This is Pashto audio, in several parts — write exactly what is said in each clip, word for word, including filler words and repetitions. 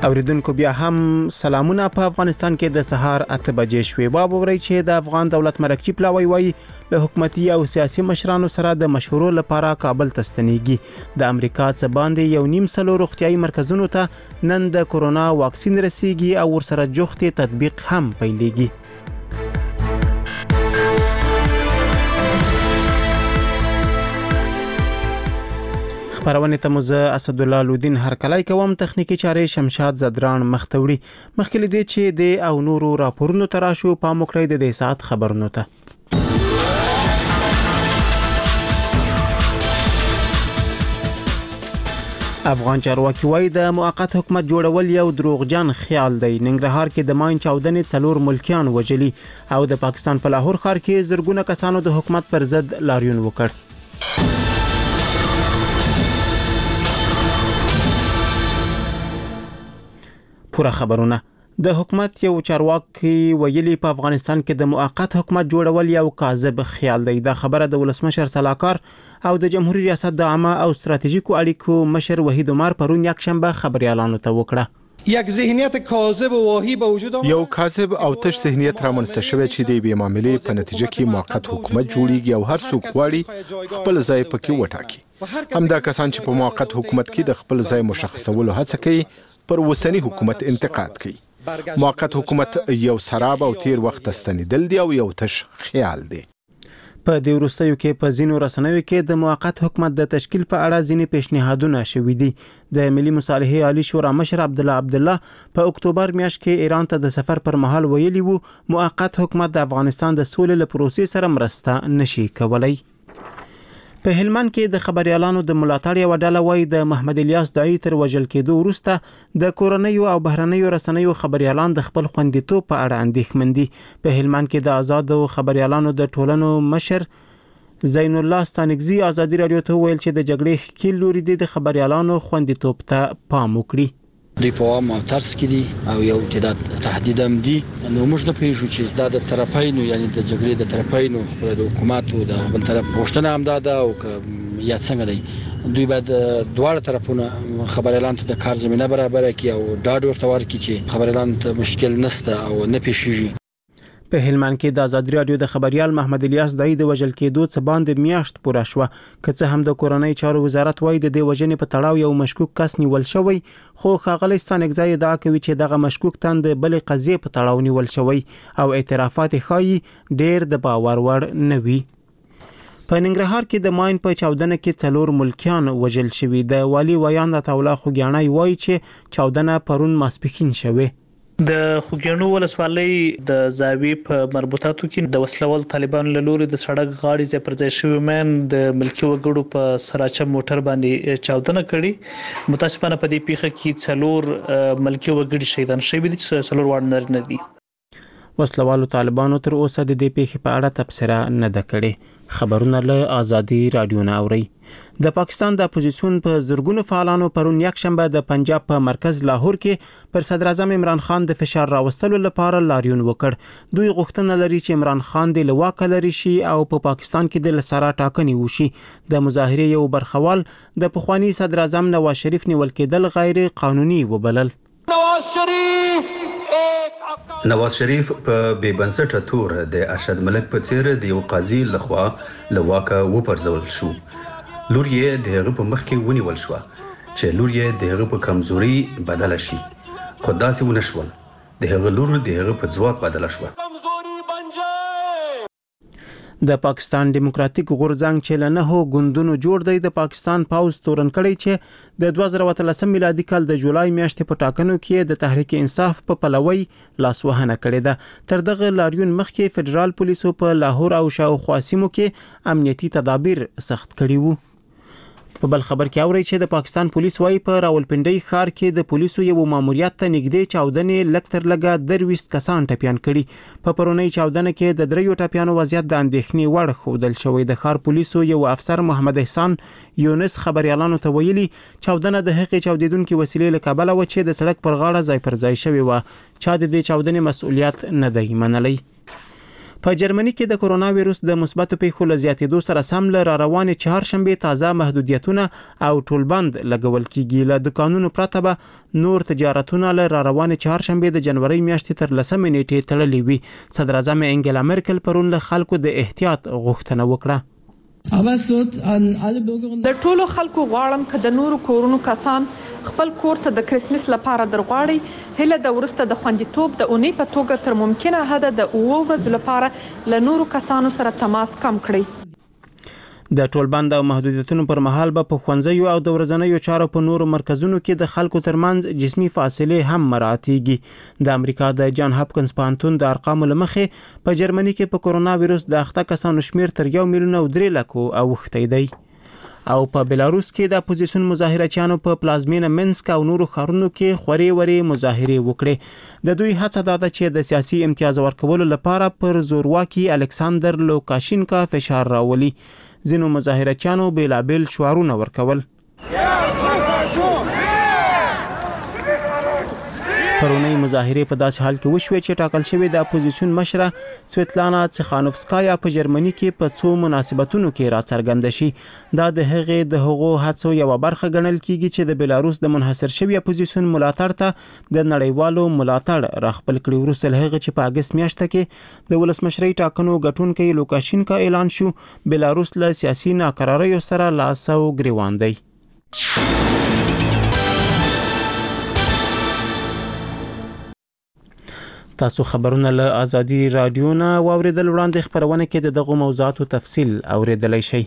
اوریدونکو بیا هم سلامونه. په افغانستان کې د سهار اته بجې شوې. واورئ چې د افغان دولت مرکزی پلاوی وایي له حکومتي او سیاسي مشرانو سره د مشورو لپاره کابل ته ستنېږي. د امریکا څخه باندې یو نیم سلو روغتیايي مرکزونو ته نن د کورونا واکسین رسیږي او ورسره جوختي تطبیق هم پیلېږي. خبرونه ته مزه اسد الله لودین هرکلای کوم. تخنیکی چارې شمشاد زدران مختوړي. مخکې دې چې د او نورو راپورونو تراشو په مکړې د دې سات خبرونو ته. افغان چارواکي وایي د موقت حکومت جوړول یو دروغجن خیال دی. ننګرهار کې د ماین چاودنې څلور ملکیان وجلي او د پاکستان په لاهور ښار کې زرګونه کسانو د حکومت پر ضد لاریون وکړ. پورا خبرونه. د حکومت یو چارواکي ویلي په افغانستان کې د موقت حکومت جوړول یو کاذب خیال دی. دا خبره د ولسمشر سلاکار او د جمهوریت ریاست د عامه او ستراتیژیکو اړیکو مشر وحید عمر پرون یکشنبه خبريالانو ته وکړه. یک ذهنیت کاذب و واهی به وجود آمد. یو کاذب او تش ذهنیت رامنځته شوی چې د بې معاملې په نتیجه کې موقت حکومت جوړیږي او هر څوک غواړي خپل ځای پکې وټاکي. همدا کسان چې په موقت حکومت کې د خپل ځای مشخصولو هڅه کوي پر وسنی حکومت انتقاد کوي. موقت حکومت یو سراب او تیر وخت ستنیدل دی او یو تش خیال دی. په دې وروستیو کې په ځینو رسنیو کې د موقت حکومت د تشکیل په اړه ځینې پیشنهادونه شوي دي. د ملي مصالحې عالی شورا مشر عبد الله عبد الله په اکتوبر میاشت کې ایران ته د سفر پر مهال ویلي وو موقت حکومت د افغانستان د سولې له پروسې سره مرسته نشي کولای. په هلمند کې د خبريالانو د ملاتړ یو ډله وایي د محمد الیاس داعی تر وژل کېدو وروسته د کورنیو او بهرنیو رسنیو خبريالان د خپل خوندیتوب په اړه اندېښمن دي. په هلمند کې د آزادو خبريالانو د ټولنو مشر زین الله ستانکزی ازادي رادیو ته ویل چې د جګړې ښکیل لوري د خبريالانو خوندیتوب ته پام وکړي. دوی په عام او ترس کې دي او یو تعداد تهدید هم دي. نو موږ نه پېژو چې دا د طرفینو یعنی د جګړې د طرفینو خپل د حکومت او د بل طرف غوښتنه هم ده او یا څنګه دی. دوی باید دواړه طرفونه خبريالان ته د کار زمينه برابر کړي او ډاډ ورته ورکړي چې خبريالان ته مشکل نشته او نه پېښیږي. په هلمند کې د آزادي رادیو د خبريال محمد الیاس داعی د وژل کېدو څخه باندې میاشت پوره شوه. که څه هم د کورنۍ چارو وزارت وایي د دې وژنې په تړاو یو مشکوک کس نیول شوی، خو ښاغلی ستانکزی ادعا کوي چې دغه مشکوک تن د بلې قضیې په تړاو نیول شوی او اعترافات ښایي ډېر د باور وړ نه وي. په ننګرهار کې د ماین په چاودنه کې څلور ملکیان وژل شوي. د والي ویان عطا الله خوګیاڼی وایي چې چاودنه پرون ماسپښین شوه. د خوګیاڼو ولسوالۍ د زاویې په مربوطاتو کې د وسلوال طالبانو له لوري د سړک غاړې ځای پر ځای شوي مین د ملکي وګړو په سراچه موټر باندې چاودنه کړې. متاسفانه په دې پیښه کې څلور ملکي وګړي شهیدان شوي دي چې څلور واړه نارینه دي. وسلوالو طالبانو تر اوسه د دې پیښې په اړه تبصره نه ده کړې. خبرونه له آزادي رادیو نه اوري. د پاکستان د اپوزیسیون په زرګونو فعالانو پرون یکشنبه د پنجاب په مرکز لاهور کې پر صدر اعظم عمران خان د فشار راوستلو لپاره لاریون وکړ. دوی غوښتنه لري چې عمران خان د لواکه لري شي او په پا پاکستان کې د لسرا ټاکنې وشي. د مظاهرې یو برخوال د پخوانی صدر اعظم نواز شریف نیول کېدل غیر قانوني وبلل. نواز شریف نواز شریف په بې بنسټه تور د ارشد ملک په څیر د یو قاضي لخوا لواکه وپرځول شو. لور یې د هغه په مخ کې ونیول شو چې لور یې د هغه په کمزوري بدل شي، خو داسې ونه شول. د هغه لور د هغه په ځواک بدل شو. د پاکستان دیموکراتیک غورځنګ چې له نهو ګوندونو جوړ دی د پاکستان پاوز تورن کړی چې د دوه زره اتلسم میلادي کال د جولای میاشتې په ټاکنو کې د تحریک انصاف په پلوي لاسوهنه کړې ده. تر دغه لاریون مخکې فدرال پولیسو په لاهور او شاوخوا سیمو کې امنیتي تدابیر سخت کړي وو. په بل خبر کې اوري چې د پاکستان پولیس وايي په راولپنډي ښار کې د پولیسو یو ماموریت ته نږدې چاودنې لکتر لګا درويست کسان ټپيان کړي. په پرونی چاودنه کې د دریو ټپيانو وضعیت د اندېښنې وړ ښودل شوی. د ښار پولیسو یو افسر محمد احسان یونس خبريالانو ته ویلي چاودنه د هغې چاودیدونکو وسیلې له کابل و چې د سړک پر غاړه ځای پر ځای شوی و. چا د دې چاودنې مسؤلیت نه دی منلی. په جرمني کې د کرونا وایروس د مثبتو پیښو له زیاتېدو سره سم له را روانې چهارشنبې تازه محدودیتونه او ټولبند لګول کیږي. له دکانونو پرته به نور تجارتونه له را روانې چهارشنبې د جنوري میاشتې تر لسمې نیټې تړلې وي. صدر اعظم انګلا مرکل پرون له خلکو د احتیاط غوښتنه وکړه. د ټولو خلکو غواړم که د نورو کورونو کسان خپل کور ته د کریسمس لپاره درغواړي هله د ورسته د خوندیتوب د اونۍ په توګه تر ممکنه حده د اوو ورځو لپاره له نورو کسانو سره تماس کم کړئ. د ټولبند او محدودیتونو پر مهال به په ښوونځیو او د ورځنیو چارو په نورو مرکزونو کې د خلکو ترمنځ جسمي فاصله هم مراعاتېږي. د امریکا د جان هاپکنز پوهنتون د ارقامو له مخې په جرمني کې په کرونا وایروس د اخته کسانو شمیر تر یو میلیون او درې لکو اوښتی دی. او په بلاروس کې د اپوزیسیون مظاهرچیانو په پلازمینه منسک او نورو ښارونو کې خوري وري مظاهرې وکړې. د دوی هڅه دا ده چې د سیاسي امتیاز ورکولو لپاره پر زورواکي الکساندر لوکاشینکا فشار راولي. ځینو مظاهرچیانو بیلابیل شعارونه ورکول. پرونی مظاهرې په داسې حال کې وشوې چې ټاکل شوی د اپوزیسیون مشره سویتلانا تخانوفسکایا په جرمني کې په څو مناسبتونو کې راڅرګنده شي. دا د هغې د هغو هڅو یوه برخه ګڼل کیږي چې د بلاروس د منحصر شوی اپوزیسیون ملاتړ ته د نړیوالو ملاتړ راخپل کړي. وروسته له هغې چې په اګست میاشت کې د ولسمشرۍ ټاکنو ګټونکی لوکاشینکا اعلان شو، بلاروس له سیاسي ناقراریو سره لاس او ګریوان دی. تاسو خبرونه له ازادي رادیو نه واوریدل. وړاندې خبرونه کې د دغه موضوعاتو تفصیل اوریدلای شئ.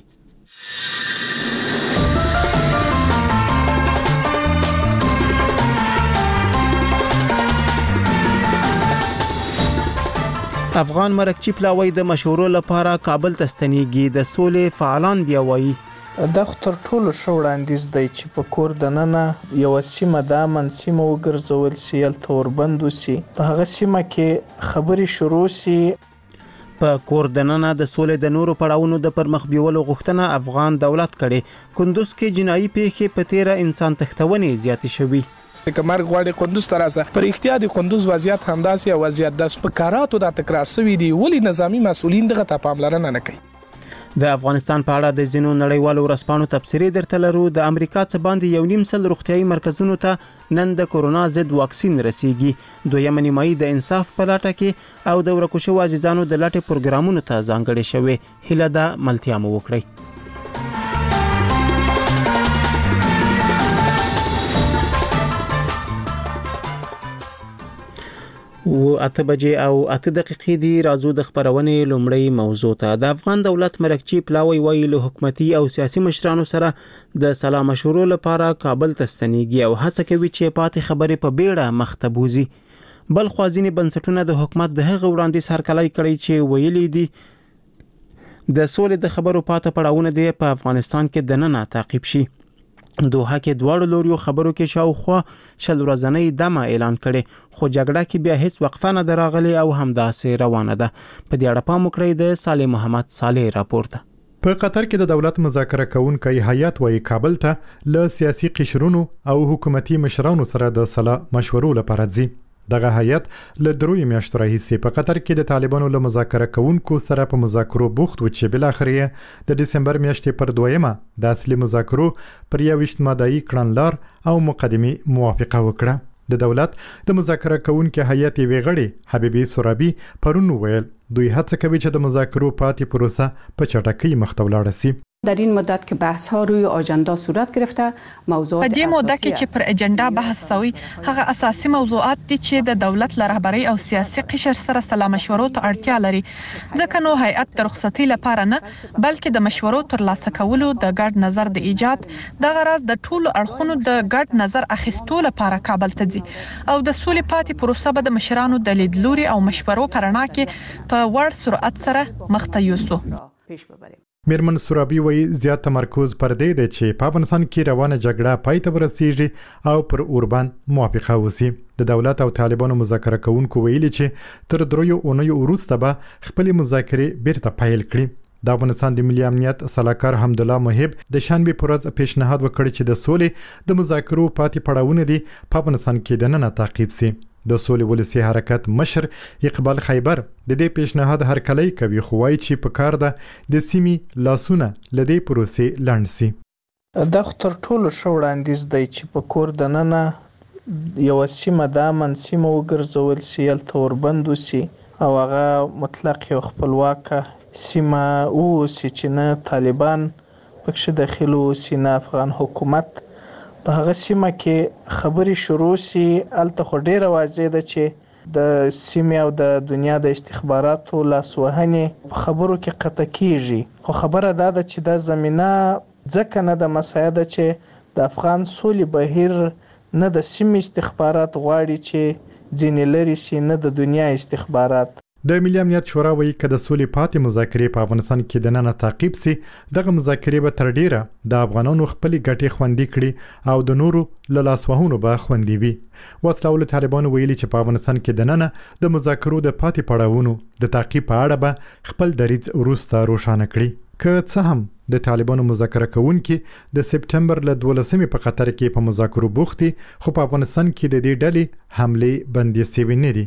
افغان مرکچی پلاوی د مشورو لپاره کابل ته ستنیږي. د سولې فعالان بیا وایي دا تر ټولو ښه وړاندیز دی چې په کور دننه یو سیمه د امن سیمه وګرځول شي، هلته وربند وشي، په هغه سیمه کې خبرې شروع شي. په کور دننه د سولې د نورو پړاوونو د پرمخ بیولو غوښتنه افغان دولت کړي. کندوز کې جنایي پیښې په تیره انسان تښتونې زیاتې شوي. کمر غواړي کندوز ترازه پر احتیاطي کندوز وضعیت همداسې وضعیت د سپکاراتو د تکرار شوی دی. ولی نظامی مسؤلین دغه ته پاملرنه نه کوي؟ د افغانستان په اړه د ځینو نړیوالو ورځپاڼو تبصرې درته لرو. د امریکا څخه باندې یو نیم سل روغتيایي مرکزونو ته نن د کرونا ضد واکسین رسیږي. دویمه نیمایي د انصاف په لټه کې او د ورکو شوو عزیزانو د لټې پروګرامونو ته ځانګړې شوې. هیله ده ملتیا مو وکړئ. و اته بجې او اته دقیقې دی. راځو د خبرونې لومړی موضوع ته. د افغان دولت مرکچی پلاوی وایي له حکومتي او سیاسي مشرانو سره د سلا مشورو لپاره کابل ته ستنیږي او هڅه کوي چې پاتې خبرې په بیړه مخ ته بوزي. بل خو ځینې بنسټونه د حکومت د هغه وړاندیز هرکلی کړی چې ویلي دي د سولې د خبرو پاتې پړاوونه دی په افغانستان کې دننه تعقیب شي. دوحه کې دواړو لوريو خبرو کې شاوخوا شل ورځنۍ دمه اعلان کړي، خو جګړه کې بیا هیڅ وقفه نه دراغلي او همداسې روانه ده. په دې اړه پام وکړئ د صالح محمد صالح راپورته. په قطر کې د دولت مذاکره کوونکی هیئت وايي کابل ته له سیاسي قشرونو او حکومتي مشرانو سره د صلاح مشورو لپاره ځي. دغه هیئت له دروي میاشتو راهیسې په قطر کې د طالبانو له مذاکره کوونکو سره په مذاکرو بوخت و چې بل اخر د دسمبر میاشتې پر دویمه د اصلي مذاکرو پر یوویشت ماده‌ای کړنلار او مقدمه موافقه وکړه. د دولت د مذاکره کوونکو هیئت یې غړي حبیبي سورابي پرون ویل دوی هڅه کوي چې د مذاکرو پاتې پروسه په چټکۍ مخ ته ولاړ شي. در این مدت که بحث ها روی آژاندا صورت گرفته موضوعات په دې مدت کې چې پر اجنډا بحث شوی هغه اساسي موضوعات دي چې د دولت له رهبرۍ او سیاسي قشر سره سلا مشورو ته اړتیا لري. ځکه نو هیئت د رخصتي لپاره نه بلکې د مشورو ترلاسه کولو د ګډ نظر د ایجاد د غرض د ټولو اړخونو د ګډ نظر اخیستو لپاره کابل ته ځي او د سولې پاتې پروسه به د مشرانو د لیدلوري او مشورو په رڼا کې په وړ سرعت سره مخ ته یوسو. میرمن سورابي وایي زیات تمرکز پر دې دی چې په افغانستان کې روانه جګړه پای ته ورسیږي او پر اوربان موافقه وشي. د دولت او طالبانو مذاکره کوونکو ویلي چې تر دریو اونیو وروسته به خپل مذاکرې بیرته پیل کړي. د افغانستان د ملي امنیت سلاکار حمدالله محب د شنبه پر ورځ پیشنهاد وکړ چې د سولې د مذاکرو پاتې پړاوونه دي په افغانستان کې دننه تعقیب شي. د سولې ولسي حرکت مشر اقبال خیبر د دې پیشنهاد هرکلی کوي، خو وایي چې په کار ده د سیمې لاسونه له دې پروسې لنډ سي. دا خو تر ټولو ښه وړاندیز دی چې په کور دننه یوه سیمه د امن سیمه وګرځول سي، هلته وربند وسي او هغه مطلق یو خپلواکه سیمه واوسي چې نه طالبان پکښې داخل واوسي نه افغان حکومت. په هغه سیمه کې خبرې شروع سي. هلته خو ډېره واضح ده چې د سیمې او د دنیا د استخباراتو لاسوهنې په خبرو کې قطع کیږي، خو خبره دا ده چې دا زمینه ځکه نه د مساعده چې د افغان سولې بهیر نه د سیمې استخبارات غواړي چې ځینې لرې سي، نه د دنیا استخبارات. د ملي امنیت شورا وایي که د سولې پاتې مذاکرې په افغانستان کې دننه تعقیب سي، دغه مذاکرې به تر ډیره د افغانانو خپلې ګټې خوندي کړي او د نورو له لاسوهنو به خوندي وي. وسله والو طالبانو ویلي چې په افغانستان کې دننه د مذاکرو د پاتې پړاوونو د تعقیب په اړه به خپل دریځ وروسته روښانه کړي. که څه هم د طالبانو مذاکره کوونکي د سپټمبر له دولسمې په قطر کې په مذاکرو بوخت دي، خو په افغانستان کې د دې ډلې حملې بندي سوي نه دي.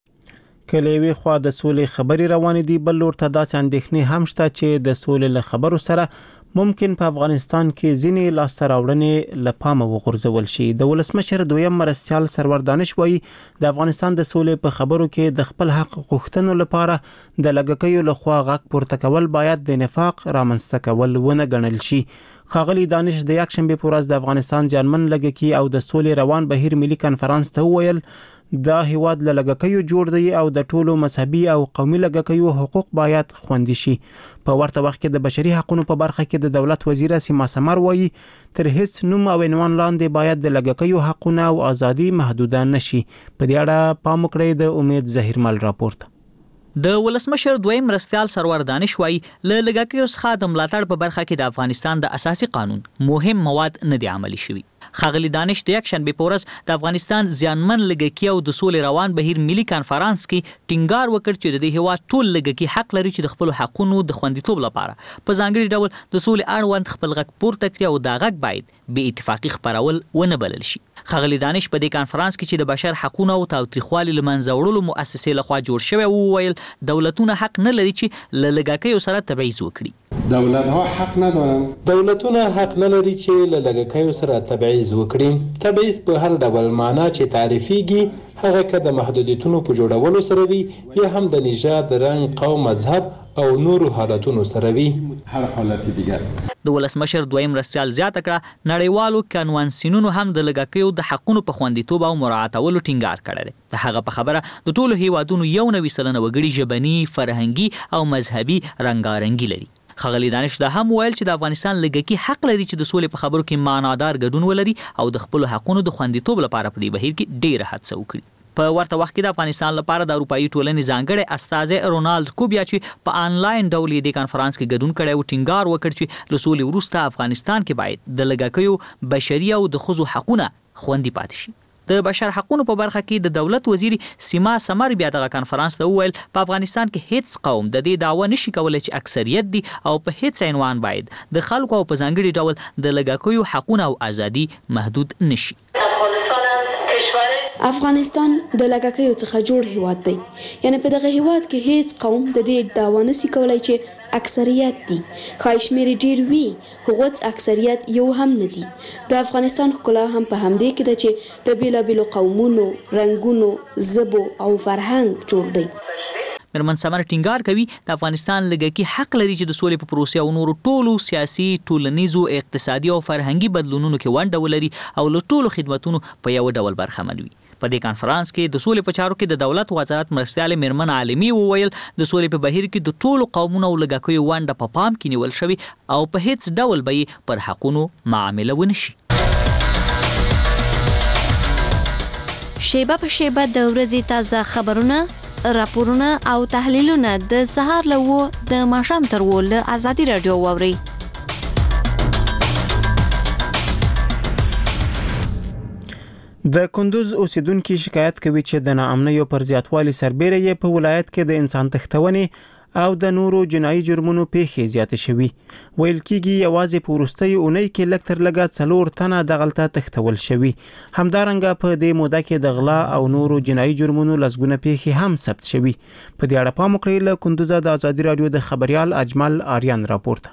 کله یوې خوا د سولې خبرې روانې دي، بل لور ته داسې اندېښنې هم شته چې د سولې له خبرو سره ممکن په افغانستان کې ځینې لاسته راوړنې له پامه وغورځول شي. د ولسمشر دویم مرستیال سرور دانش وایي د افغانستان د سولې په خبرو کې د خپل حق غوښتنو لپاره د لږکیو لخوا غږ پورته کول باید د نفاق رامنځته کول ونه ګڼل شي. ښاغلي دانش د یکشنبې په ورځ د افغانستان ځانمن لږکي او د سولې روان بهیر ملي کنفرانس ته وویل دا هیواد له لږکیو جوړ دی او د ټولو مذهبي او قومي لږکیو حقوق باید خوندي شي. په ورته وخت کې د بشري حقوقو په برخه کې د دولت وزیر سیما سمر وایي تر هیڅ نوم او عنوان لاندې باید د لږکیو حقوقونه او ازادي محدوده نشي. په دې اړه پام وکړئ د امید ظهیرمل راپورټ. د ولسمشر دویم مرستیال سرور دانش وایي له لږکیو څخه د ملاتړ په برخه کې د افغانستان د اساسي قانون مهم مواد نه دي عملي شوي. ښاغلي دانش د یکشنبې په ورځ د افغانستان ځانمن لږکي او د سولې روان بهیر ملي کنفرانس کې ټینګار وکړ چې د دې هیواد ټول لږکي حق لري چې د خپل حقونو د خوندیتوب لپاره په ځانګړي ډول د سولې اړوند خپل غږ پورته کړي او دا غږ باید بې اتفاقي خپرول ونه بلل شي. ښاغلي دانش په دې کنفرانس کې چې د بشر حقوقو او تاوتریخوالي له منځه وړلو مؤسسې لخوا جوړ شوی وویل دولتونه حق نه لري چې له لږکیو سره تبعیض وکړي. دولت‌ها حق ندارن. دولتونه حق نلري چې له لږکیو سره تبعیض وکړي. تبعیض په هر ډول معنا چې تعریفيږي هغه که د محدودیتونو په جوړولو سره وي یا هم د نژاد، رنګ، قوم، مذهب او نورو حالتونو سره وي. هر حالت دیگر. د ولسمشر دویم مرستیال زیاته کړه نړیوالو کنوانسیونونو هم د لږکیو د حقونو په خوندیتوب او مراعاتولو ټینګار کړی دی. د هغه په خبره د ټولو هیوادونو یو نوي سلنه وګړي ژبني، فرهنګي او مذهبي رنګارنګي لري. ښاغلي دانش دا هم ویل چې د افغانستان لږکي حق لري چې د سولې په خبرو کې معنادار ګډون ولري او د خپل حقونو د خوندیتوب لپاره په دې بهیر کې ډېره هڅه وکړي. په ورته وخت کې د افغانستان لپاره د اروپایي ټولنې ځانګړی استازی رونالد کوبیا چې په آنلاین ډول د کنفرانس کې ګډون کړی او ټینګار وکړ چې له سولې وروسته افغانستان کې باید د لږکیو بشري او د ښځو حقونه خوندي پاتې شي. د بشر حقوقو په برخه کې د دولت وزیر سیما سمر بیا دغه کنفرانس ته وویل په افغانستان کې هیڅ قوم د دې دعوه نشي کولای چې اکثریت دي او په هیڅ عنوان باید د خلکو او په ځانګړي ډول د لږکیو حقوقونه او ازادي محدود نشي. افغانستان د لږکیو څخه جوړ هیواد دی، یعنی په دغه هیواد کې هیڅ قوم د دې دعوه نشي کولای چې اکثریت دي. خای شمیر ډیر وی هغوت اکثریت یو هم نه دي. د افغانستان ښکلا هم په همدې کې ده چې د بیلابیلو قومونو، رنګونو، ژبو او فرهنګ جوړ دی. مرمن سمر ټینګار کوي د افغانستان لږکي حق لري چې د سولې په پروسې او نورو ټولو سیاسي، ټولنیزو، اقتصادي او فرهنګي بدلونونو کې ونډه ولري او له ټولو خدماتونو په یو ډول برخمن وي. په دې کانفرنس کې د سولې په چارو کې د دولت وزارت مرستیال میرمن عالمي وویل د سولې په بهیر کې د ټولو قومونو او لږکیو ونډه په پام کې نیول شوی او په هیڅ ډول به پر حقونو معامله ونشي. شیبه په شیبه د ورځې تازه خبرونه، راپورونه او تحلیلونه د سهار له و د ماښام تر و له ازادي رادیو واورئ. د کندوز اوسیدونکو شکایت کوي چې د ناامنیو پر زیاتوالي سربېره یې په ولایت کې د انسان تښتونې او د نورو جنایي جرمونو پیښې زیاتې شوي. ویل کېږي یوازې په وروستۍ اونۍ کې لږ تر لږه څلور تنه دغلته تښتول شوي. همدارنګه په دې موده کې د غلا او نورو جنایي جرمونو لسګونه پیښې هم ثبت شوي. په دې اړه پام وکړئ. له کندوزه د ازادي راډیو د خبريال اجمل آریان راپورټ.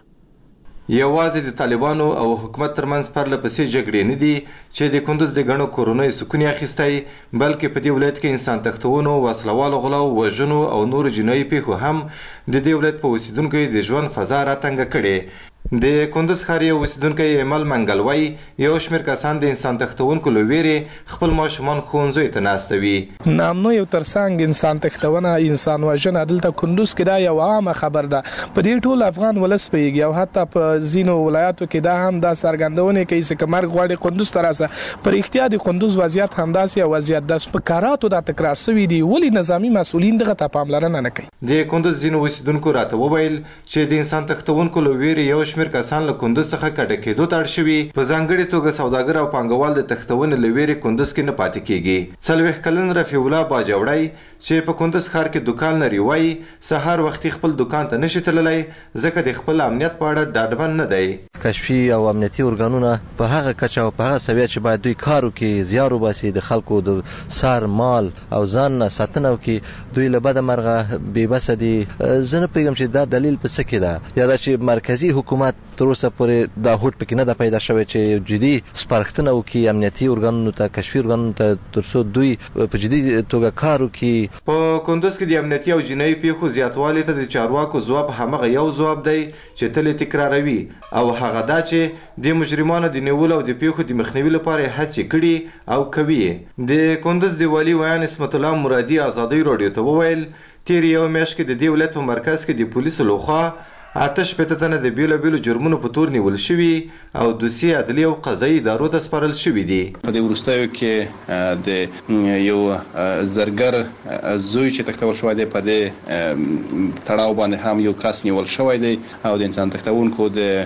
یوازې د طالبانو او حکومت ترمنځ پرله پسې جګړې نه دي چې د کندوز د غنو کورونې سکون اخیستی، بلکې په دې ولایت کې انسان تښتونو، وسلوالو غلاو، وژنو او نور جنایي پیښو هم د دې ولایت په اوسیدونکو د ژوند فضا راتنګه کړې. د کندوز ښار یو اوسیدونکی ایمل منګل وایي یو شمېر کسان د انسان تښتونکو له ویرې خپل ماشومان ښوونځیو ته ناستوي. نامنو یو ترڅنګ انسان تښتونه، انسان وژنه دلته کندوز کې دا یو عامه خبر ده. په دې ټول افغان ولس پوهېږي او حتی په ځینو ولایاتو کې دا هم دا څرګندونه کوي چې که مرګ غواړي کندوز ته راسه. په رښتیا د کندوز وضعیت همداسې یو وضعیت ده. سپکاراتو دا تکرار شوي دي. ولې نظامي مسؤلین دغه ته پاملرنه نه کوي؟ د کندوز ځینو اوسیدونکو راته وویل چې د انسان تښتونکو له ویرې یو شمېر کسان له کندوز څخه کډه کېدو ته اړ شوي. په ځانګړې توګه سوداګر او پانګوال د تښتونې له ویرې کندوز کې نه پاتې کېږي. څلوېښت کلن رفیع الله باجوړی چې په کندوز ښار کې دوکان لري وایي سهار وختي خپل دوکان ته نشي تللی ځکه د خپل امنیت په اړه ډاډمن نه دی. کشفي او امنیتي ارګانونه په هغه کچه او په هغه سویه چې باید دوی کار وکړي، زیار وباسي، د خلکو د سر مال او ځان نه ساتنه وکړي، دوی له بده مرغه بې بسه دي. زه نه پوهېږم چې دا دلیل په څه کې ده، یا دا چې مرکزي حکومت تر اوسه پورې دا هوډ پکې نه ده پیدا شوی چې جدي سپارښتنه وکړي امنیتي ارګانونو ته، کشفي ارګانونو ته، تر څو دوی په جدي توګه کار وکړي. په کندوز کې د امنیتي او جنایي پیښو زیاتوالي ته د چارواکو ځواب همغه یو ځواب دی چې تل تکراروي، او هغه دا چې د مجرمانو د نیولو او د پیښو د مخنیوي لپاره هڅې کړي او کوي. د کندوز د والي ویان اسمت الله مرادي ازادي راډیو ته وویل تیر یو میاشت کې د دې ولایت په مرکز کې د پولیسو لخوا اته شپېته تنه د بیلابیلو جرمونو په تور نیول شوي او دوسیې عدلي او قضایي ادارو ته سپارل شوي دي. په دې وروستیو کې د یو زرګر زوی چې تښتول شوی دی په دې تړاو باندې هم یو کس نیول شوی دی او د انسان تښتونکو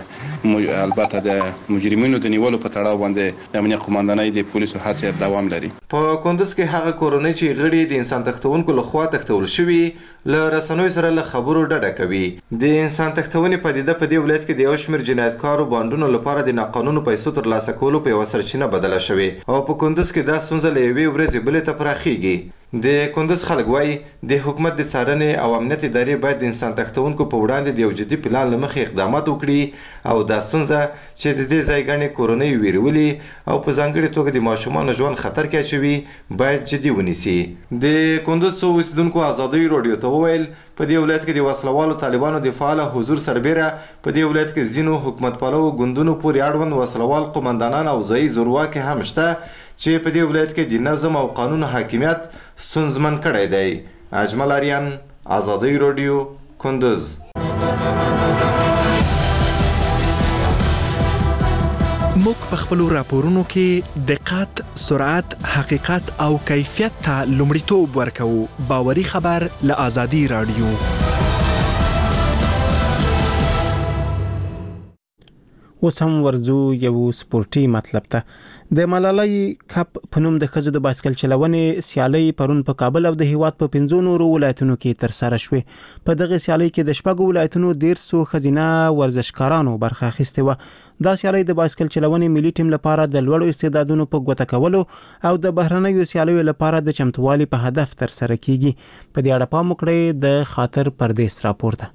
د البته د مجرمینو د نیولو په تړاو باندې د امنیت قوماندانۍ د پولیسو هڅې دوام لري. په کندوز کې هغه کورنۍ چې غړي د انسان تښتونکو لخوا تښتول شوي له رسنیو سره له خبرو ډډه کوي. د انسان تښتونې پدیده په دې ولایت کې د یو شمېر جنایتکارو بانډونو لپاره د ناقانونه پیسو ترلاسه کولو په یوه سرچینه بدله شوې او په کندوز کې دا ستونزه له یوې ورځې بلې ته پراخیږي. د کندوز خلک وایي د حکومت د څارنې او امنیت ادارې باید د انسان تښتونکو په وړاندې د یو جدي پلان له مخې اقدامات وکړي او دا ستونزه چې د دې ځای ګڼې کورنۍ ویرولي او په ځانګړې توګه د ماشومانو ژوند خطر کې اچوي باید جدي ونیسي. د کندوز څو اوسیدونکو ازادي راډیو ته وویل په دې ولایت کې د وسلوالو طالبانو د فعال حضور سربیره په دې ولایت کې ځینو حکومت پالو ګوندونو پورې اړوند وسلوال قومندانان او ځایي زورواکي هم شته چې په دې ولایت کې د نظم او قانون حاکمیت ستونزمن کړی دی. اجمل آریان، ازادي راډیو، کندوز. موږ په خپلو راپورونو کې دقت، سرعت، حقیقت او کیفیت ته لومړیتوب ورکوو. باوري خبر له ازادي راډیو. اوس هم ورځو یو سپورټي مطلب ته. د ملالۍ کپ په نوم د ښځو د بایسکل چلونې سیالۍ پرون په کابل او د هیواد په پنځو نورو ولایتونو کې ترسره شوې. په دغه سیالۍ کې د شپږو ولایتونو دیرسو ښځینه ورزشکارانو برخه اخیستې وه. دا سیالۍ د بایسکل چلونې ملي ټیم لپاره د لوړو استعدادونو په ګوته کولو او د بهرنیو سیالیو لپاره د چمتووالي په هدف ترسره کیږي. په دې اړه پام وکړئ د خاطر پردیس راپورته.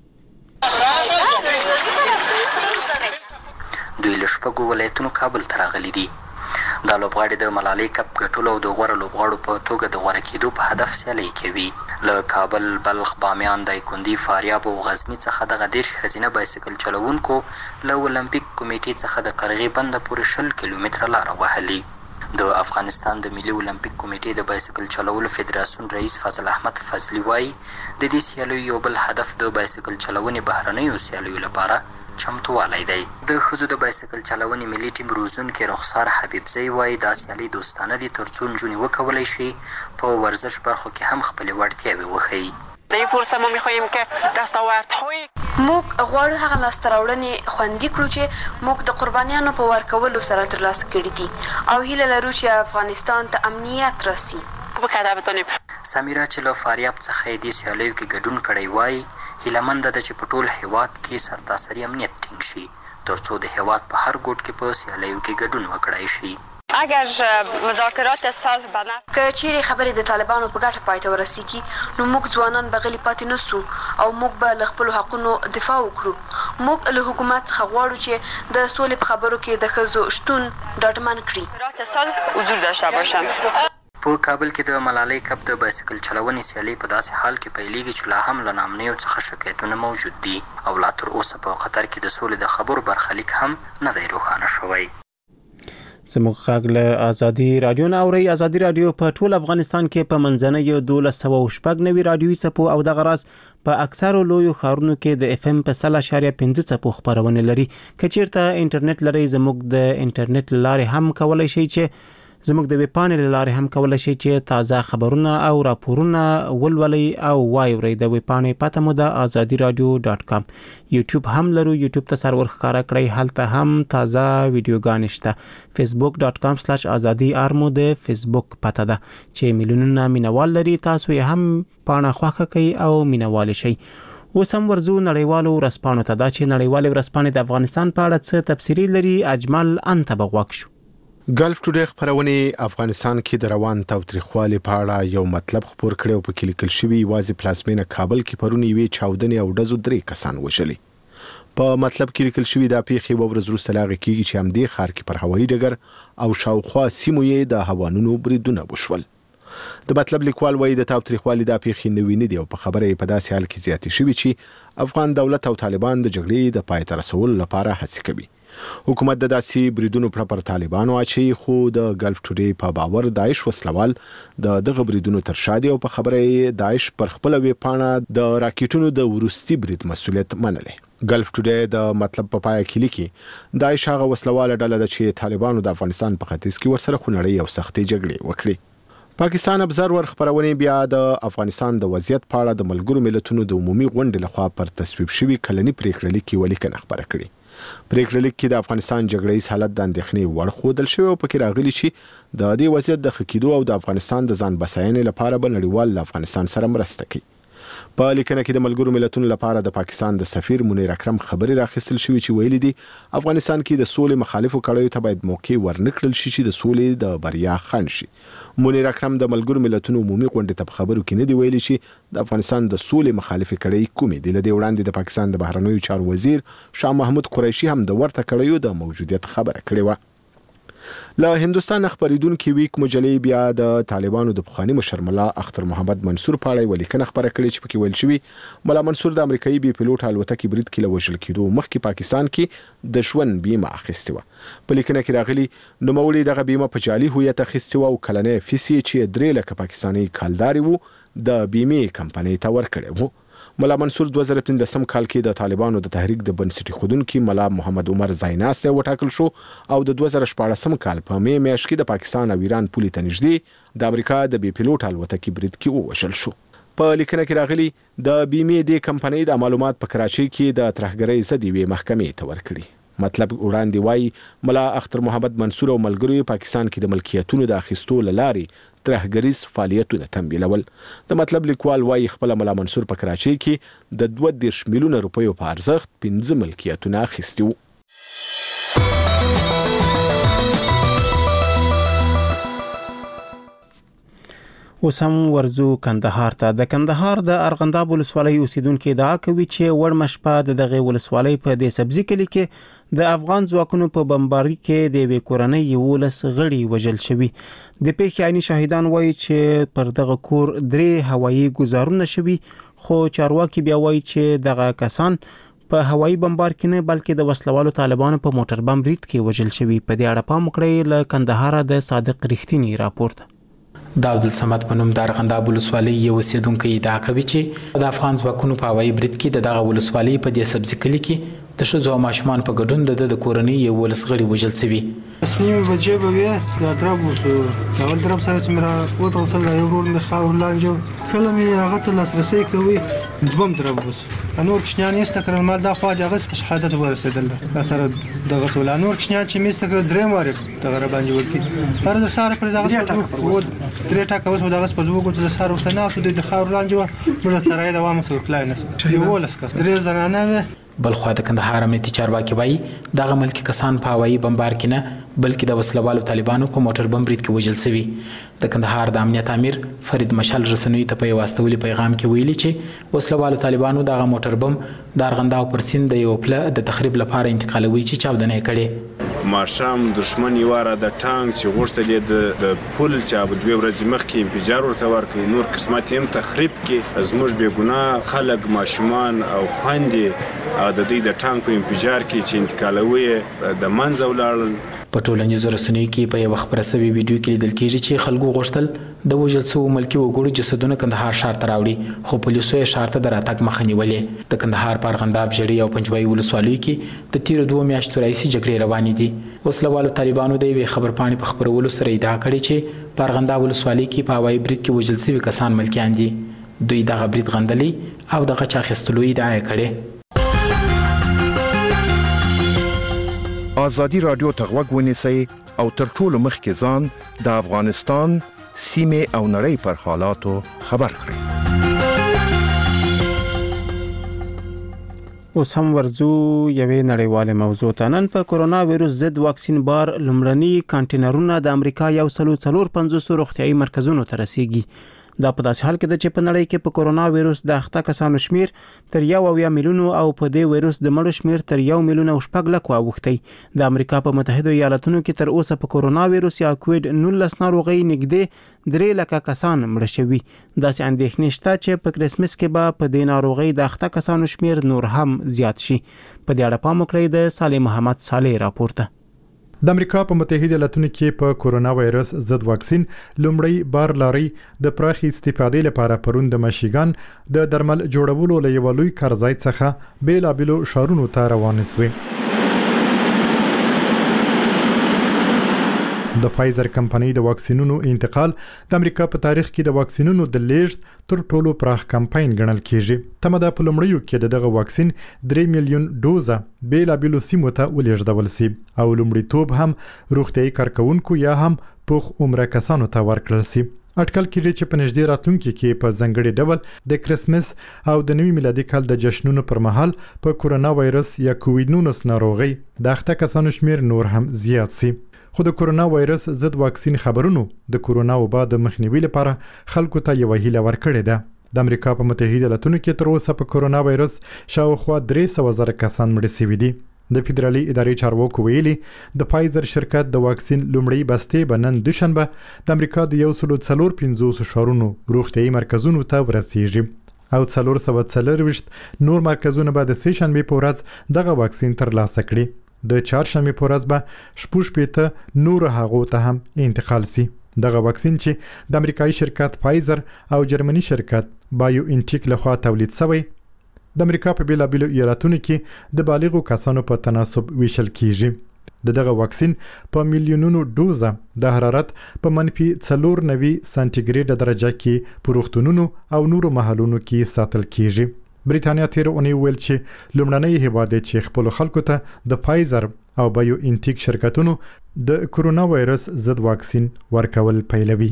دوی له شپږو ولایتونو کابل ته راغلي دي. دا لوبغاړي د ملالۍ کپ ګټلو او د غوره لوبغاړو په توګه د غوره کېدو په هدف سیالۍ کوي. له کابل، بلخ، بامیان، دایکنډي، فاریاب او غزني څخه دغه دېرش ښځینه بایسکل چلوونکو له اولمپیک کمیټې څخه د قرغې بنده پورې شل کیلومتره لاره وهلې. د افغانستان د ملي اولمپیک کمیټې د بایسکل چلولو فدراسیون رئیس فضل احمد فضلي وایي د دې سیالیو یو بل هدف د بایسکل چلونې بهرنیو سیالیو لپاره چمتووالی دی. د ښځو د بایسکل چلونې ملي ټیم روزونکې رخسار حبیبزی وایي دا سیالۍ دوستانه دي ترڅو نجونې وکولی شي په ورزش برخو کې هم خپلې وړتیاوې وښیي. در این فرصت ما می‌خواهیم که دستاوردهای موږ غواړو هغه لاسته راوړنې خوندي کړو چې موږ د قربانیانو په ورکولو سره ترلاسه کړي دي او هیله لرو چې افغانستان ته امنیت راسي. بکده بتونیم. سمیرا چې له فاریاب څخه دې سیالیو کې ګډون کړی وایي هیلهمند ده چې په ټول هیواد کې سرتاسري امنیت ټینګ شي ترڅو د هیواد په هر ګوټ کې په سیالیو کې ګډون وکړای شي. اگر مذاکرات اساس بنا که چیرې خبرې د طالبانو په ګټه پای ته ورسیږي نو موږ ځوانان به غلي پاتې نسو او موږ به له خپلو حقونو دفاع وکړو. موږ له حکومت څخه غواړو چې د سولې په خبرو کې د ښځو شتون ډاډمن کړي. حضور داشته باشن. په کابل کې د ملالۍ کپ د بایسکل چلونې سیالي په داسې حال کې پیلېږي چې لا هم له ناامنیو څخه شکایتونه موجود دي او لا تر اوسه په قطر کې د سولې د خبرو برخلیک هم نه دی روښانه شوی. زموږ غږ له ازادي رادیو نه اوري. ازادي رادیو په ټول افغانستان کې په منځنۍ دولس سوه شپږ نوي رادیوي څپو او د غراس په اکثرو لویو ښارونو کې د اف ام په سل اشاریه پنځه څپو خبرونه لري. که چیرته انټرنیټ لري زموږ د انټرنیټ لارې هم کولای شي چې زموږ د ویب پاڼې لارې هم کولای شي چې تازه خبرونه او راپورونه ولولئ او واورئ. د ویب پاڼې پته مو د ازادي رادیو ډاټ کام. یوټیوب هم لرو، یوټیوب ته سرور ښکارا کړئ، هلته هم تازه ویډیوګانې شته. فیسبوک ډاټ کام سلاش ازادي آر مو د فیسبوک پته ده چې میلیونونه مینوال لري. تاسو یې هم پاڼه خوښه کړئ او مینوال شئ. اوس هم ورځو نړیوالو ورځپاڼو ته. دا چې نړیوالې ورځپاڼې د افغانستان په اړه څه تبصرې لري اجمل انت بغواک شو. ګلف ټوډے خبرونه افغانستان کې د روان تاوتریخوالي په اړه یو مطلب خبر کړي او په کې لیکل شوی واځي پلازمینه کابل کې پرونی وی چاودنې او ډزو درې کسان وشلي. په مطلب کې لیکل شوی دا پیښې و ورځ وروسته لاغي کېږي چې هم دې خار کې پر هوایي ډګر او شاوخوا سیمو یې د هوانونو بریدونه وشول. د مطلب لیکوال وایي د تاوتریخوالي دا پیښې نوې نه دي او په خبره په داسې حال کې زیاتې شوي چې افغان دولت او طالبان د جګړې د پای ته رسولو لپاره هڅې کوي. حکومت د داسې بریدونو پر طالبانو اچي خو د ګلف ټوډے په باور داعش وسلوال د دغه بریدونو تر شا دي او په خبره داعش پر خپل وی پاڼه د راکټونو د ورستي برید مسولیت منلې. ګلف ټوډے د مطلب په پای کې لیکي داعش هغه وسلواله ډله ده چې طالبانو د افغانستان په ختیځ کې ورسره خونړۍ او سختې جګړې وکړي. پاکستان ابزرور خبرونه بیا د افغانستان د وضعیت په اړه د ملګرو ملتونو د عمومي غونډې لخوا پر تصویب شوی کلنی پریکړه لیکي ولیکنه خبره کړې. پریکړه لیک کې د افغانستان جګړې حالت د اندېښنې وړ ښودل شوی او پکې راغلي چې د دې وضعیت د ښه کېدو او د افغانستان د ځان بساینې لپاره به نړیوال له افغانستان سره مرسته کوي. په لیکنه کې د ملګرو ملتونو لپاره د پاکستان د سفیر منیر اکرم خبري راخستل شوی چې ویلي دي افغانستان کې د سولې مخالفو کړیو ته باید موقع ورنکړل شي چې د سولې د بریا خنډ شي. منیر اکرم د ملګرو ملتونو عمومي غونډې ته په خبرو کې نه دی ویلي چې د افغانستان د سولې مخالفه کړی کومې دي. لدې وړاندې د پاکستان د بهرنیو چارو وزیر شاه محمود قریشي هم د ورته کړیو د موجودیت خبره کړې و. له هندستان خبریدونکو ویک مجلې بیا د طالبانو د پخوانی مشر ملا اختر محمد منصور په اړه ولیکنه خبره کړې چې پکې ویل شوی ملا منصور د امریکایي بي پیلوټ الوتکې برید کې لوژل کېدو مخکې پاکستان کې د ژوند بیمه اخیستې و. په لیکنه کې راغلي نوموړي دغه بیمه په جعلي هویت اخیستې و او کلنې فیسي چې درې لکه پاکستاني کالداري وو د بیمې کمپنۍ ته ورکړې وو. ملا منصور دوه زره پنځلسم کال کې د طالبانو د تحریک د بنسټي خودونکو ملا محمد عمر زایناسته وټاکل شو او د دوه زره شپاړسم کال په می میاشت کې د پاکستان او ایران پولې ته نږدې د امریکا د بي پیلوټ الوتکې برید کې ووژل شو. په لیکنه کې راغلي د بیمې د کمپنۍ د معلومات په کراچۍ کې د ترهګرۍ ضد یوې محکمې ته ورکړي. مطلب وړاندې وایي ملا اختر محمد منصور او ملګرو پاکستان کې د ملکیتونو د اخیستو لارې ترهګریز فعالیتونه تمویلول. د مطلب لیکوال وایي خپل ملا منصور په کراچۍ کې د دوه دېرش میلیونه روپیو په ارزښت پنځه ملکیتونه اخیستي وو. اوس هم ورځو کندهار ته. د کندهار د ارغنداب ولسوالۍ اوسیدونکو ادعا کوي چې وړمه شپه د دغه ولسوالۍ په دې سبزي کلي کې د افغان ځواکونو په بمباري کې د یوې کورنۍ یولس غړي وژل شوي. د پیښې عیني شاهدان وایي چې پر دغه کور درې هوایي ګزارونه شوي خو چارواکي بیا وایي چې دغه کسان په هوایي بمبار کې نه بلکې د وسلوالو طالبانو په موټر بم برید کې وژل شوي. په دې اړه پام وکړئ. له کندهار د صادق رښتینی راپورټ. د عبدالصمد په نوم د ارغنداب ولسوالۍ یو اوسیدونکی ادعا کوي چې د افغان ځواکونو په هوایي برید کې دغه ولسوالۍ په دې سبزي کلي کې د ښځو او ماشومان په ګډون د د کورنۍ یولس غړي وژل شوي. نیمه بجې به وي دا درب وسو دا ول درب سره چې مرا وته وصل یو ورور مې خاور لانجو کله مې هغه ته لاسرسي کوي دوم درب وسو انور کشنیان استکرل مال دا خو هغه په شهادت ورسېدل دا سره د غسول انور کشنیان چې مې استکرل درې واره دا غره باندې ورکی پر د ساره پر دغه و درې ټاکه وسو دغه په دوه ګوت د ساره وسته نه شو د خاور لانجو موږ ترای دا وامه سو کلاینه یو ولس کس درې زنانه بلخوا د کندهار امنیتي چارواکي وایي دغه ملکی کسان په هوایي بمبار کې نه بلکې د وسلوالو طالبانو په موټر بم برید کې وژل شوي. د کندهار د امنیت امیر فرید مشال رسنوي ته په یو واستولي پیغام کې ویلي چې وسلوالو طالبانو دغه موټر بم د ارغنداو پر سیند د یو پله د تخریب لپاره انتقالوي چې چاودنه یې کړې. ماښام دښمن یواره د ټانک چې غوښتل یې د پل چې په دوه ورځې مخکې انفجار ورته ورکړي نور قسمت هم تخریب کړي زموږ بېګناه خلک ماشومان او خویندې د دوی د ټانک په انفجار کې چې انتقالوي د منځه ولاړل. په ټولنیزو رسنیو کې په یو خبره سوي ویډیو کې لیدل کېږي چې خلکو غوښتل د وژل شوو ملکي وګړو جسدونه کندهار ښار ته راوړي خو پولیسو یې ښار ته د راتګ مخه نیولې. د کندهار په ارغنداب ژړۍ او پنجوایي ولسوالیو کې د تیرو دوو میاشتو راهیسې جګړې روانې دي. وسلوالو طالبانو د یوې خبرپاڼې په خپرولو سره ادعا کړې چې په ارغنداب ولسوالۍ کې په هوایي برید کې وژل شوي کسان ملکیان دي. دوی دغه برید غندلی او د غچ اخیستلو ادعا یې کړې. آزادی رادیو ته غوږ ونیسئ او تر ټولو مخکې ځان د افغانستان سیمې او نړۍ پر حالاتو خبر کړئ. اوس هم ورځو یوې نړیوالې موضوع ته. نن په کورونا وایرس ضد واکسین بار لومړني کانټینرونه د امریکا یو سلو څلور پنځوس روغتیايي مرکزونو ته رسیږي. دا په داسې حال کې ده چې په نړۍ کې په کورونا وایرس د اخته کسانو شمیر تر یو اویا میلیونو او په دې وایرس د مړو شمیر تر یو میلیون او شپږ لکو اوښتی. د امریکا په متحده ایالاتونو کې تر اوسه په کورونا وایرس یا کووډ نولس ناروغۍ نږدې درې لکه کسان مړه شوي. داسې اندېښنې شته چې په کرسمس کې به په دې ناروغۍ د اخته کسانو شمیر نور هم زیات شي. په دې اړه پام وکړئ د صالح محمد صالح راپورته. د امریکا په متحده ایالاتونو کې په کورونا وایرس ضد واکسین لومړی بار لاري د پراخي استفادې لپاره پرون د مشیګان د درمل جوړولو له یو لوی کارځای څخه بیلابیلو ښارونو ته روان شوي. د فایزر کمپنۍ د واکسینونو انتقال د امریکا په تاریخ کې د واکسینونو د لیږد تر ټولو پراخ کمپاین ګڼل کیږي. تمه ده په لومړیو کې د دغه واکسین درې میلیون ډوزه بیلابیلو سیمو ته ولېږدول شي او لومړیتوب هم روغتیايي کارکونکو یا هم پوخ عمره کسانو ته ورکړل شي. اټکل کېږي چې په نږدې راتلونکي کې په ځانګړي ډول د کرسمس او د نوي میلادي کال د جشنونو پر مهال په کورونا وایرس یا کووډ نولس ناروغۍ د اخته کسانو شمیر نور هم زیات شي. خو د کورونا وایرس ضد واکسین خبرونو د کورونا وبا د مخنیوي لپاره خلکو ته یو هیله ورکړې ده. د امریکا په متحده ایالاتونو کې تر اوسه په کورونا وایرس شاوخوا درې سوه زره کسان مړه شوي دي. د فدرالي ادارې چارواکو ویلي د فایزر شرکت د واکسین لومړی بستې به نن دوشنبه د امریکا د یو سلو څلور پنځوس ښارونو روغتیايي مرکزونو ته ورسیږي او څلور سوه څلرویشت نور مرکزونه به د سې شنبې په ورځ دغه واکسین ترلاسه کړي. د چهارشنبې په ورځ به شپږ شپېته نور هغو ته هم انتقال شي. دغه واکسین چې د امریکایي شرکت فایزر او جرمني شرکت بایو انټیک لخوا تولید شوی د امریکا په بیلابیلو ایالاتونو کې د بالغو کسانو په تناسب ویشل کیږي. د دغه واکسین په میلیونونو ډوزه د حرارت په منفي څلور نوي سانتیګریډ درجه کې په روغتونونو او نورو محلونو کې ساتل کیږي. بریتانیا تیر اونۍ ویل چې لومړنی هیواد چې خپل خلکو ته د فایزر او بایو انټیک شرکتونو د کورونا وایرس ضد واکسین ورکول پیلوي.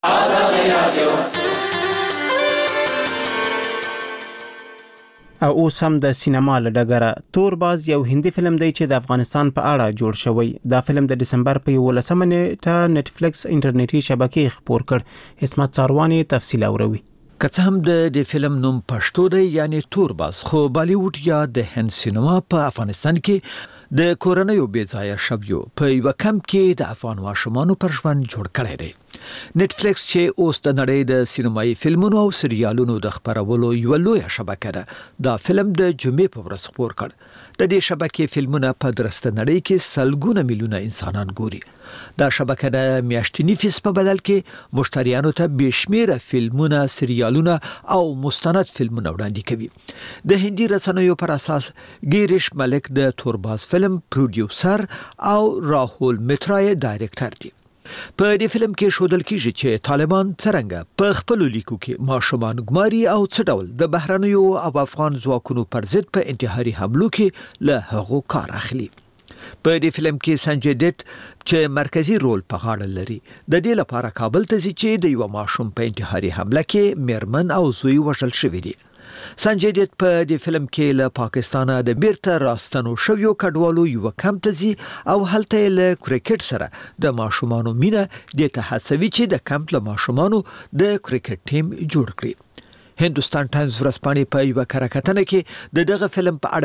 او اوس هم د سینما له ډګره تورباز یو هندي فلم دی چې د افغانستان په اړه جوړ شوی. دا فلم د دسمبر په یولسمه نیټه نتفلیکس انټرنیټي شبکې خپور کړ. اسمت ساروانی تفصیل اوروي. که څه هم د دې فلم نوم پښتو دی یعنی تورباز خو بالیوډ یا د هند سینما په افغانستان کې د کورنیو بې ځایه شویو په یو کم کې د افغان ماشومانو پر ژوند جوړ کړی دی. نتفلیکس چې اوس د نړۍ د سینمایي فلمونو او سریالونو د خبرولو یو لوی شبکه ده دا فلم د جمعې په ورځ خپور کړ د دې شبکې فلمونه په درسته نړۍ کې سلګونه میلیونه انسانان ګوري دا شبکه د میاشتنی فیس په بدل کې مشتریانو ته بشمیره فلمونه سریالونه او مستند فلمونه وړاندې کوي د هندي رسنیو پر اساس ګیریش ملک د تورباز فلم پروډوسر او راهول مترای ډایرکټر دی په دې فلم کې شودل کیږي چې طالبان څنګه په خپل لیکو کې ماشومان ګماري او څه ډول د بهرنیو او افغان ځواکونو پر ضد په انتحاري حملو کې له هغو کار اخلي په دې فلم کې سنجي دت چې مرکزی رول په غاړه لري د دې لپاره کابل ته ځي چې د یو ماشوم په انتحاري حمله کې میرمن او زوی وژل شوی دي سنجي دت په دې فلم کې له پاکستانه د بیرته راستنو شویو کډوالو یو کم ته ځي او هلته له کرکټ سره د ماشومانو مینه د ته هڅوي چې د کمپ له ماشومانو د کرکټ ټیم جوړ کړي هندوستان ټایمز ورځپاڼې په یو کارکتنه کې د دغه فلم په اړه